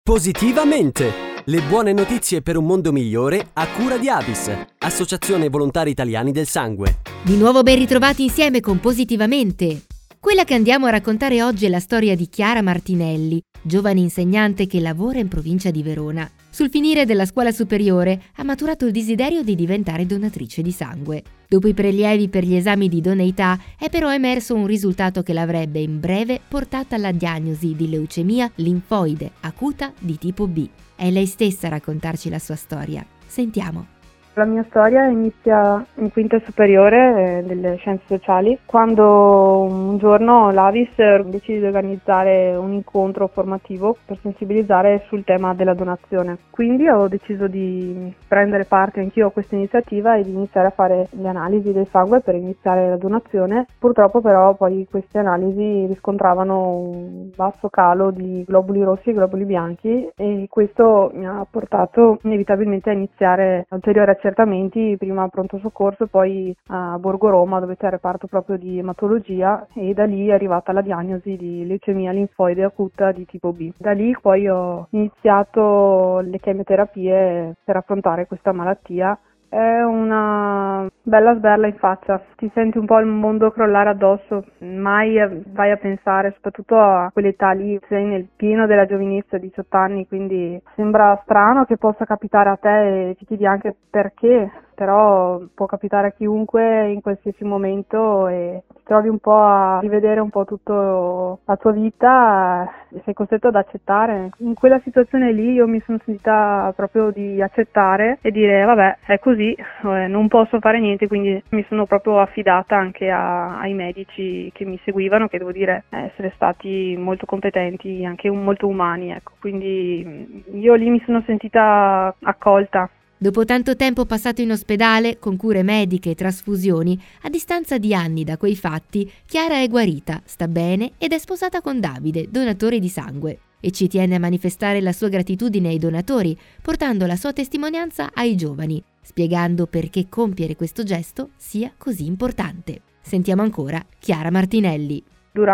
Positivamente! Le buone notizie per un mondo migliore a cura di Avis, Associazione Volontari Italiani del Sangue. Di nuovo ben ritrovati insieme con Positivamente. Quella che andiamo a raccontare oggi è la storia di Chiara Martinelli, giovane insegnante che lavora in provincia di Verona. Sul finire della scuola superiore ha maturato il desiderio di diventare donatrice di sangue. Dopo i prelievi per gli esami di idoneità è però emerso un risultato che l'avrebbe in breve portata alla diagnosi di leucemia linfoide acuta di tipo B. È lei stessa a raccontarci la sua storia. Sentiamo. La mia storia inizia in quinta superiore delle scienze sociali, quando un giorno l'Avis decide di organizzare un incontro formativo per sensibilizzare sul tema della donazione. Quindi ho deciso di prendere parte anch'io a questa iniziativa e di iniziare a fare le analisi del sangue per iniziare la donazione. Purtroppo però poi queste analisi riscontravano un basso calo di globuli rossi e globuli bianchi, e questo mi ha portato inevitabilmente a iniziare ulteriori accertamenti, prima a pronto soccorso, poi a Borgo Roma, dove c'è il reparto proprio di ematologia, e da lì è arrivata la diagnosi di leucemia linfoide acuta di tipo B. Da lì poi ho iniziato le chemioterapie per affrontare questa malattia. È una bella sberla in faccia, ti senti un po' il mondo crollare addosso, mai vai a pensare, soprattutto a quell'età lì, sei nel pieno della giovinezza, 18 anni, quindi sembra strano che possa capitare a te e ti chiedi anche perché, però può capitare a chiunque in qualsiasi momento e ti trovi un po' a rivedere un po' tutta la tua vita e sei costretto ad accettare. In quella situazione lì io mi sono sentita proprio di accettare e dire vabbè, è così, non posso fare niente, quindi mi sono proprio affidata anche ai medici che mi seguivano, che devo dire essere stati molto competenti, anche molto umani, ecco. Quindi io lì mi sono sentita accolta. Dopo tanto tempo passato in ospedale, con cure mediche e trasfusioni, a distanza di anni da quei fatti, Chiara è guarita, sta bene ed è sposata con Davide, donatore di sangue. E ci tiene a manifestare la sua gratitudine ai donatori, portando la sua testimonianza ai giovani, spiegando perché compiere questo gesto sia così importante. Sentiamo ancora Chiara Martinelli.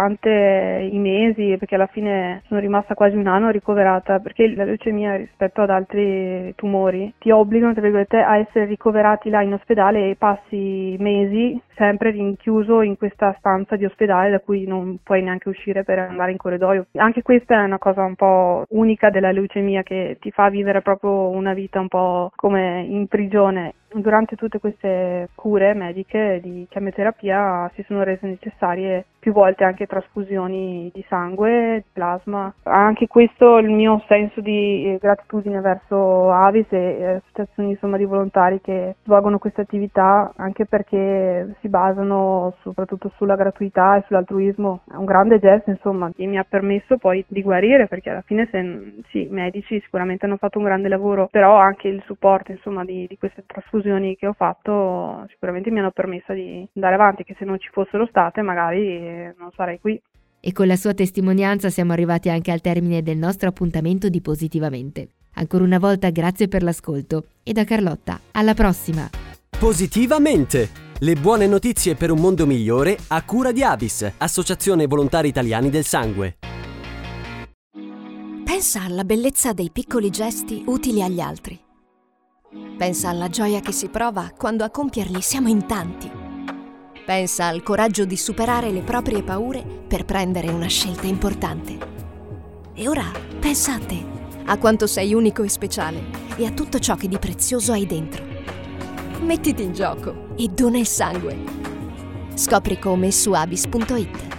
Durante i mesi, perché alla fine sono rimasta quasi un anno ricoverata, perché la leucemia rispetto ad altri tumori ti obbligano, tra virgolette, a essere ricoverati là in ospedale e passi mesi sempre rinchiuso in questa stanza di ospedale da cui non puoi neanche uscire per andare in corridoio. Anche questa è una cosa un po' unica della leucemia, che ti fa vivere proprio una vita un po' come in prigione. Durante tutte queste cure mediche di chemioterapia si sono rese necessarie più volte anche trasfusioni di sangue, di plasma. Anche questo il mio senso di gratitudine verso Avis e associazioni di volontari che svolgono queste attività, anche perché si basano soprattutto sulla gratuità e sull'altruismo. È un grande gesto che mi ha permesso poi di guarire, perché alla fine sì, i medici sicuramente hanno fatto un grande lavoro, però anche il supporto di queste trasfusioni che ho fatto sicuramente mi hanno permesso di andare avanti, che se non ci fossero state magari non sarei qui. E con la sua testimonianza siamo arrivati anche al termine del nostro appuntamento di Positivamente. Ancora una volta grazie per l'ascolto e da Carlotta alla prossima! Positivamente! Le buone notizie per un mondo migliore a cura di Avis, Associazione Volontari Italiani del Sangue. Pensa alla bellezza dei piccoli gesti utili agli altri. Pensa alla gioia che si prova quando a compierli siamo in tanti. Pensa al coraggio di superare le proprie paure per prendere una scelta importante. E ora pensa a te, a quanto sei unico e speciale e a tutto ciò che di prezioso hai dentro. Mettiti in gioco e dona il sangue. Scopri come su avis.it.